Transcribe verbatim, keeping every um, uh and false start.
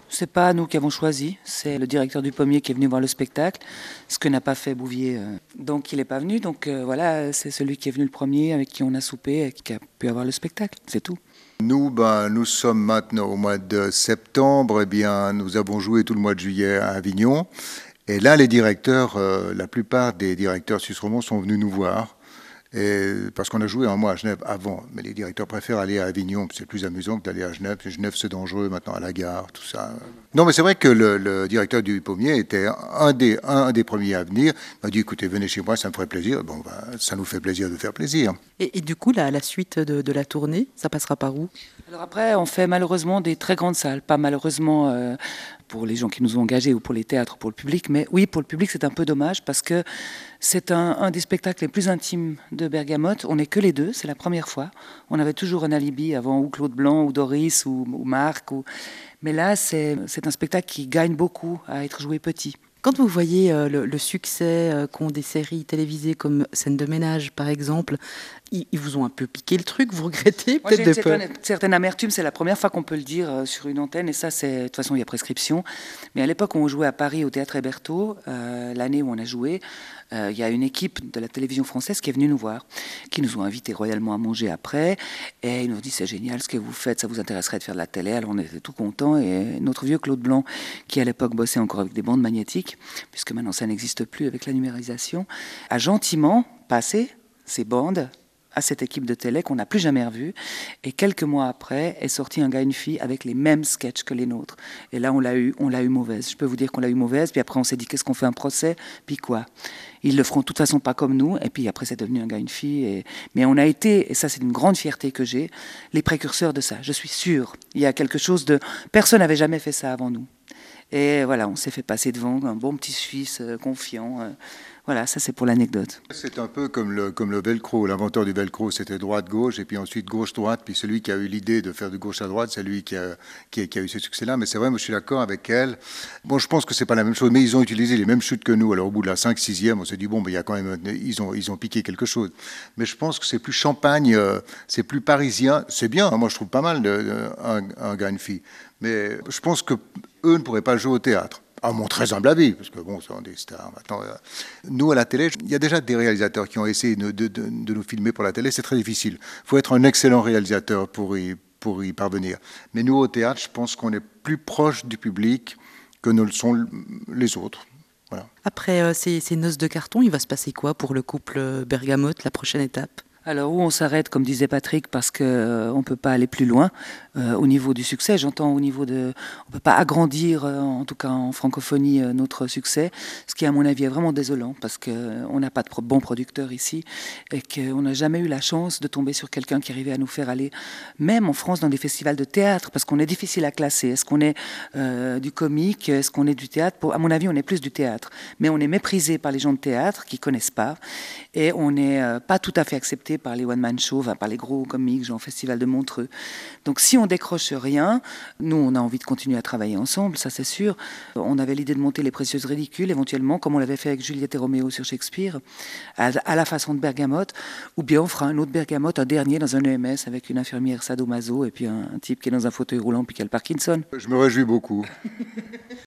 C'est pas nous qui avons choisi, c'est le directeur du Pommier qui est venu voir le spectacle, ce que n'a pas fait Bouvier. euh. Donc il n'est pas venu, donc euh, voilà, c'est celui qui est venu le premier, avec qui on a soupé et qui a pu avoir le spectacle, c'est tout. Nous, ben, nous sommes maintenant au mois de septembre. Eh bien, nous avons joué tout le mois de juillet à Avignon. Et là, les directeurs, euh, la plupart des directeurs suisse romans sont venus nous voir. Et, parce qu'on a joué un mois à Genève avant. Mais les directeurs préfèrent aller à Avignon. C'est plus amusant que d'aller à Genève. Genève, c'est dangereux maintenant à la gare, tout ça. Non, mais c'est vrai que le, le directeur du Pommier était un des, un des premiers à venir. Il m'a dit, écoutez, venez chez moi, ça me ferait plaisir. Bon, ben, ça nous fait plaisir de faire plaisir. Et, et du coup, la, la suite de, de la tournée, ça passera par où? Alors après, on fait malheureusement des très grandes salles, pas malheureusement euh, pour les gens qui nous ont engagés ou pour les théâtres, pour le public, mais oui, pour le public, c'est un peu dommage parce que c'est un, un des spectacles les plus intimes de Bergamote. On n'est que les deux, c'est la première fois. On avait toujours un alibi avant, ou Claude Blanc, ou Doris, ou, ou Marc. Ou... Mais là, c'est, c'est un spectacle qui gagne beaucoup à être joué petit. Quand vous voyez euh, le, le succès euh, qu'ont des séries télévisées comme Scène de ménage, par exemple, ils, ils vous ont un peu piqué le truc, vous regrettez Moi, j'ai peut-être une de peu? certaine, certaine amertume, c'est la première fois qu'on peut le dire euh, sur une antenne, et ça, c'est, de toute façon, il y a prescription. Mais à l'époque où on jouait à Paris au Théâtre Hébertot, euh, l'année où on a joué, euh, il y a une équipe de la télévision française qui est venue nous voir, qui nous ont invités royalement à manger après, et ils nous ont dit, c'est génial ce que vous faites, ça vous intéresserait de faire de la télé. Alors on était tout contents, et notre vieux Claude Blanc, qui à l'époque bossait encore avec des bandes magnétiques, puisque maintenant ça n'existe plus avec la numérisation, a gentiment passé ces bandes à cette équipe de télé qu'on n'a plus jamais revue. Et quelques mois après, est sorti un gars et une fille avec les mêmes sketchs que les nôtres. Et là, on l'a eu, on l'a eu mauvaise. Je peux vous dire qu'on l'a eu mauvaise. Puis après, on s'est dit, qu'est-ce qu'on fait, un procès? Puis quoi? Ils le feront de toute façon pas comme nous. Et puis après, c'est devenu un gars et une fille. Et... Mais on a été, et ça c'est une grande fierté que j'ai, les précurseurs de ça. Je suis sûre. Il y a quelque chose de... Personne n'avait jamais fait ça avant nous. Et voilà, on s'est fait passer devant, un bon petit Suisse euh, confiant. Euh, voilà, ça c'est pour l'anecdote. C'est un peu comme le, comme le velcro. L'inventeur du velcro, c'était droite-gauche, et puis ensuite gauche-droite. Puis celui qui a eu l'idée de faire de gauche à droite, c'est lui qui a, qui a, qui a eu ce succès-là. Mais c'est vrai, moi je suis d'accord avec elle. Bon, je pense que c'est pas la même chose, mais ils ont utilisé les mêmes chutes que nous. Alors au bout de la cinq sixième, on s'est dit, bon, ben, il y a quand même, ils ont, ils ont piqué quelque chose. Mais je pense que c'est plus champagne, euh, c'est plus parisien. C'est bien, hein, moi je trouve pas mal de, de, un, un gars, une fille. Mais je pense que eux ne pourraient pas jouer au théâtre. À mon très humble avis, parce que bon, ce sont des stars. Maintenant, euh, nous, à la télé, il y a déjà des réalisateurs qui ont essayé de, de, de, de nous filmer pour la télé. C'est très difficile. Il faut être un excellent réalisateur pour y, pour y parvenir. Mais nous, au théâtre, je pense qu'on est plus proche du public que ne le sont les autres. Voilà. Après euh, ces, ces noces de carton, il va se passer quoi pour le couple Bergamote, la prochaine étape? Alors où on s'arrête, comme disait Patrick, parce qu'on euh, ne peut pas aller plus loin euh, au niveau du succès. J'entends au niveau de... On ne peut pas agrandir, euh, en tout cas en francophonie, euh, notre succès, ce qui à mon avis est vraiment désolant, parce qu'on euh, n'a pas de pro- bons producteurs ici, et qu'on n'a jamais eu la chance de tomber sur quelqu'un qui arrivait à nous faire aller, même en France, dans des festivals de théâtre, parce qu'on est difficile à classer. Est-ce qu'on est euh, du comique? Est-ce qu'on est du théâtre? Pour, à mon avis, on est plus du théâtre. Mais on est méprisé par les gens de théâtre qui ne connaissent pas, et on n'est euh, pas tout à fait accepté par les one-man shows, enfin, par les gros comiques, genre Festival de Montreux. Donc si on décroche rien, nous on a envie de continuer à travailler ensemble, ça c'est sûr. On avait l'idée de monter Les Précieuses Ridicules, éventuellement, comme on l'avait fait avec Juliette et Roméo sur Shakespeare, à, à la façon de Bergamote, ou bien on fera un autre Bergamote, un dernier dans un E M S avec une infirmière sadomaso et puis un, un type qui est dans un fauteuil roulant puis qui a le Parkinson. Je me réjouis beaucoup.